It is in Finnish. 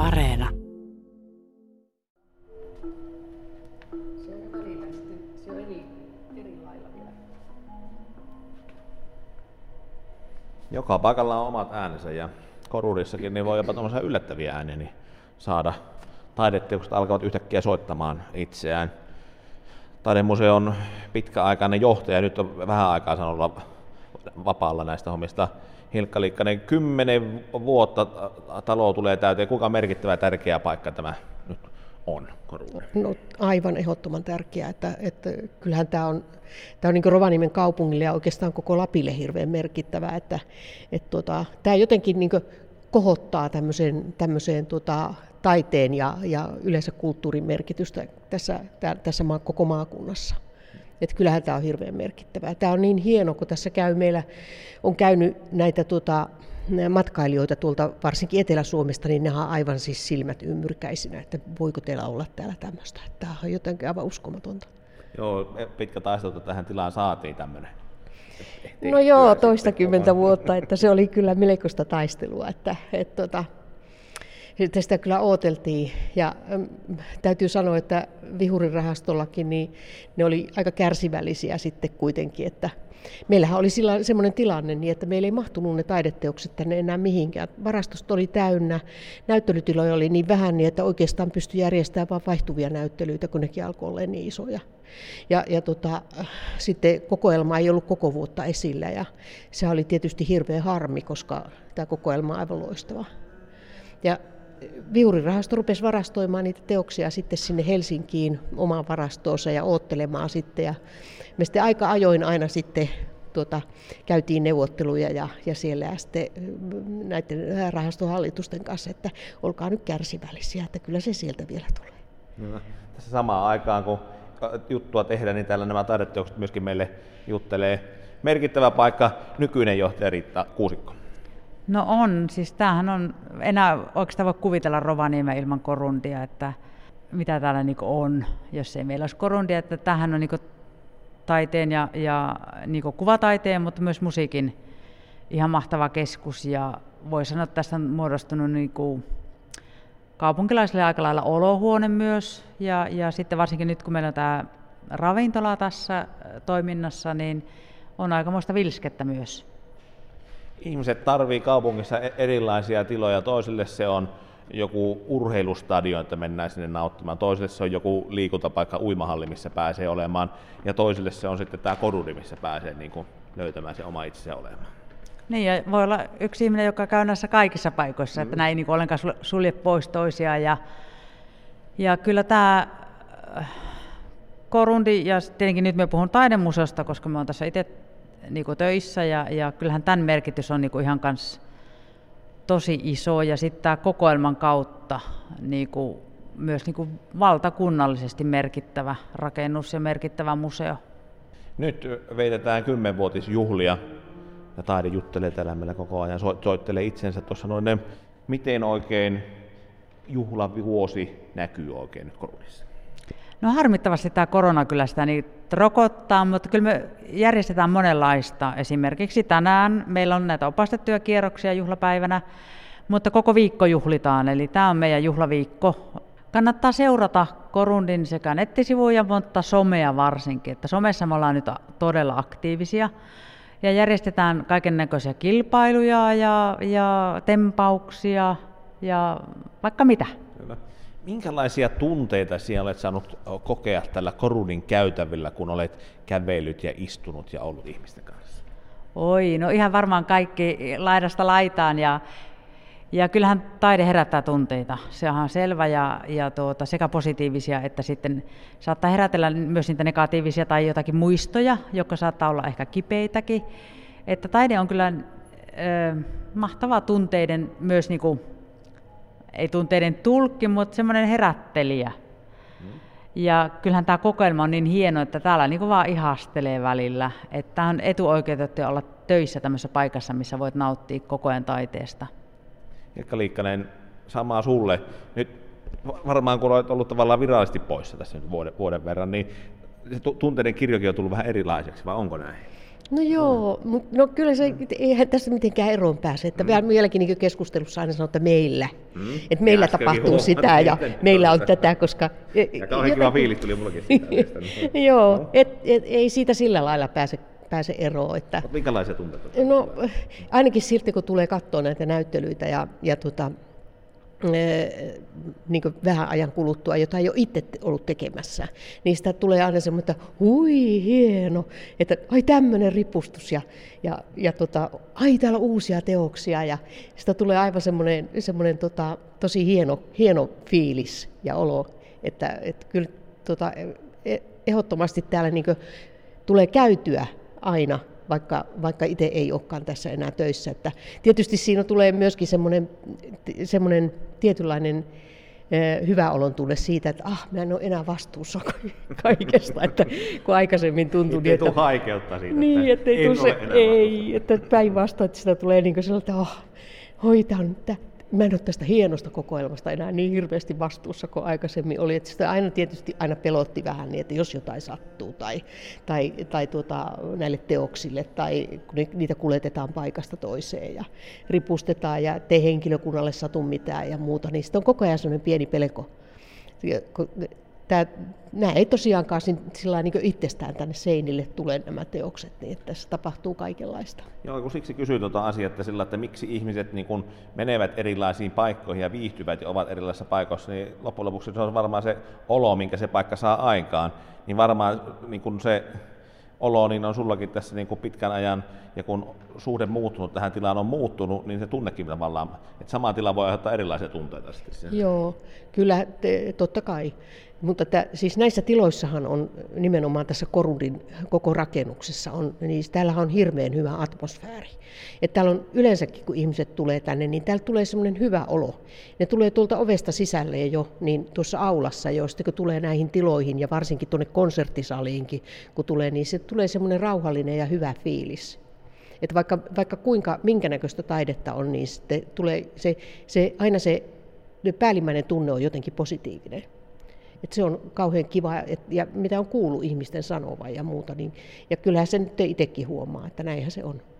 Areena. Se on välillä sitten, se on eri lailla vielä. Joka paikalla on omat äänensä ja korurissakin niin voi jopa tämmöisiä yllättäviä ääniä niin saada. Taideteokset alkavat yhtäkkiä soittamaan itseään. Taidemuseon pitkäaikainen johtaja nyt on vähän aikaa saanut olla vapaalla näistä hommista. Hilkka Liikkanen, 10 vuotta talo tulee täyteen. Kuinka merkittävä ja tärkeä paikka tämä nyt on Korulle? No, aivan ehdottoman tärkeää, että kyllähän tämä on niin kuin Rovaniemen kaupungille ja oikeastaan koko Lapille hirveän merkittävää, että tämä jotenkin niin kuin kohottaa tämmöiseen taiteen ja yleensä kulttuurin merkitystä tässä koko maakunnassa. Että kyllähän tämä on hirveän merkittävää. Tämä on niin hieno, kun tässä meillä on käynyt näitä matkailijoita tuolta varsinkin Etelä-Suomesta, niin ne on aivan siis silmät ymmyrkäisinä, että voiko teillä olla täällä tämmöistä. Tämä on jotenkin aivan uskomatonta. Joo, pitkä taistelu tähän tilaan saatiin tämmöinen. No joo, toistakymmentä vuotta, että se oli kyllä melkoista taistelua, että sitä kyllä odoteltiin. Ja täytyy sanoa, että Vihurirahastollakin niin ne oli aika kärsivällisiä sitten kuitenkin, että meillähän oli silloin semmoinen tilanne, niin että meillä ei mahtunut ne taideteokset tänne enää mihinkään. Varastosta oli täynnä, näyttelytiloja oli niin vähän, niin että oikeastaan pystyi järjestämään vain vaihtuvia näyttelyitä, kun nekin alkoi olla niin isoja. Ja sitten kokoelma ei ollut koko vuotta esillä ja se oli tietysti hirveä harmi, koska tämä kokoelma on aivan loistava. Ja Vihurirahasto rupesi varastoimaan niitä teoksia sitten sinne Helsinkiin omaan varastoonsa ja oottelemaan sitten. Ja me sitten aika ajoin aina sitten käytiin neuvotteluja ja siellä ja sitten näiden rahastohallitusten kanssa, että olkaa nyt kärsivällisiä, että kyllä se sieltä vielä tulee. No, tässä samaan aikaan, kun juttua tehdään, niin täällä nämä taideteokset myöskin meille juttelee. Merkittävä paikka, nykyinen johtaja Riitta Kuusikko. No on, siis tämähän on, enää oikeastaan voi kuvitella Rovaniemeä ilman Korundia, että mitä täällä niinku on, jos ei meillä olisi Korundia, että tämähän on niinku taiteen ja niinku kuvataiteen, mutta myös musiikin ihan mahtava keskus ja voi sanoa, että tästä on muodostunut niinku kaupunkilaisille aika lailla olohuone myös ja sitten varsinkin nyt kun meillä on tämä ravintola tässä toiminnassa, niin on aikamoista vilskettä myös. Ihmiset tarvii kaupungissa erilaisia tiloja. Toisille se on joku urheilustadion, että mennään sinne nauttimaan. Toisille se on joku liikuntapaikka, uimahalli, missä pääsee olemaan. Ja toisille se on sitten tämä koruri, missä pääsee niin kuin löytämään se oma itsensä olemaan. Niin, ja voi olla yksi ihminen, joka käy näissä kaikissa paikoissa, että näin ei niin kuin ollenkaan sulje pois toisiaan. Ja kyllä tämä Korundi, ja tietenkin nyt me puhun taidemuseosta, koska me on tässä itse niinku töissä ja kyllähän tämän merkitys on niinku ihan kans tosi iso ja sitten tämä kokoelman kautta niinku myös niinku valtakunnallisesti merkittävä rakennus ja merkittävä museo. Nyt veitetään 10-vuotisjuhlia ja taide juttelee täällä meillä koko ajan, soittelee itsensä tuossa noin. Miten oikein juhlavuosi näkyy oikein nyt Korunissa? No harmittavasti tämä korona kyllä sitä niin rokottaa, mutta kyllä me järjestetään monenlaista. Esimerkiksi tänään meillä on näitä opastettuja kierroksia juhlapäivänä, mutta koko viikko juhlitaan, eli tämä on meidän juhlaviikko. Kannattaa seurata Korundin sekä nettisivuja, mutta somea varsinkin. Että somessa me ollaan nyt todella aktiivisia ja järjestetään kaikennäköisiä kilpailuja ja tempauksia ja vaikka mitä. Kyllä. Minkälaisia tunteita sinä olet saanut kokea tällä Korundin käytävillä, kun olet kävellyt ja istunut ja ollut ihmisten kanssa? Oi, no ihan varmaan kaikki laidasta laitaan ja kyllähän taide herättää tunteita. Se on selvä ja sekä positiivisia että sitten saattaa herätellä myös niitä negatiivisia tai jotakin muistoja, jotka saattaa olla ehkä kipeitäkin. Että taide on kyllä mahtava tunteiden myös niinku, ei tunteiden tulkki, mutta semmoinen herättelijä. Ja kyllähän tämä kokoelma on niin hieno, että täällä niinku vaan ihastelee välillä. Että tämä on etuoikeutettu olla töissä tämmöisessä paikassa, missä voit nauttia koko ajan taiteesta. Hilkka Liikkanen, samaa sulle. Nyt varmaan kun olet ollut tavallaan virallisesti poissa tässä nyt vuoden verran, niin se tunteiden kirjokin on tullut vähän erilaiseksi, vai onko näin? No joo, no kyllä se, eihän tästä mitenkään eroon pääse. Että vieläkin niin keskustelussa aina sanoo, että meillä. Että meillä tapahtuu sitä ja meillä on tätä, koska... Ja kauhean kiva fiilis tuli mullakin sitä. Joo, ei siitä sillä lailla pääse eroon. Että... Minkälaisia tunteita? No ainakin silti, kun tulee katsoa näitä näyttelyitä ja niin vähän ajan kuluttua, jota ei ole itse ollut tekemässä, niin sitä tulee aina semmoinen, että hui hieno, että ai tämmöinen ripustus ja ai täällä on uusia teoksia ja sitä tulee aivan semmoinen tosi hieno fiilis ja olo, että kyllä ehdottomasti täällä niin tulee käytyä aina, vaikka itse ei olekaan tässä enää töissä. Että tietysti siinä tulee myöskin semmoinen tietynlainen hyvä olon tunne siitä, että mä en ole enää vastuussa kaikesta, että kun aikaisemmin tuntui... Ei tule haikeutta siitä, niin, että että päinvastoin, että sitä tulee niin kuin sellainen, että mä en ole tästä hienosta kokoelmasta enää niin hirveästi vastuussa kuin aikaisemmin oli. Että sitä tietysti aina pelotti vähän niin, että jos jotain sattuu tai näille teoksille tai kun niitä kuljetetaan paikasta toiseen ja ripustetaan ja ei henkilökunnalle satu mitään ja muuta, niin sitten on koko ajan sellainen pieni pelko. Nämä ei tosiaankaan sillä niin itsestään tänne seinille tule nämä teokset, niin että tässä tapahtuu kaikenlaista. Joo, kun siksi kysyy tuota asiaa, että miksi ihmiset niin kun menevät erilaisiin paikkoihin ja viihtyvät ja ovat erilaisissa paikoissa, niin loppujen lopuksi se on varmaan se olo, minkä se paikka saa aikaan. Niin varmaan niin kun se olo niin on sullakin tässä niin kun pitkän ajan, ja kun suhde muuttunut tähän tilaan on muuttunut, niin se tunnekin tavallaan, että sama tila voi aiheuttaa erilaisia tunteita sitten. Joo, kyllä, totta kai. Mutta siis näissä tiloissahan on nimenomaan tässä Korudin koko rakennuksessa, niin täällähän on hirveän hyvä atmosfääri. Että täällä on yleensäkin, kun ihmiset tulee tänne, niin täällä tulee semmoinen hyvä olo. Ne tulee tuolta ovesta sisälle jo, niin tuossa aulassa jo, sitten kun tulee näihin tiloihin ja varsinkin tuonne konserttisaliinkin, kun tulee, niin se tulee semmoinen rauhallinen ja hyvä fiilis. Että vaikka minkä näköistä taidetta on, niin sitten tulee aina se päällimmäinen tunne on jotenkin positiivinen. Että se on kauhean kiva, ja mitä on kuullut ihmisten sanovan ja muuta, niin, ja kyllähän se nyt itsekin huomaa, että näinhän se on.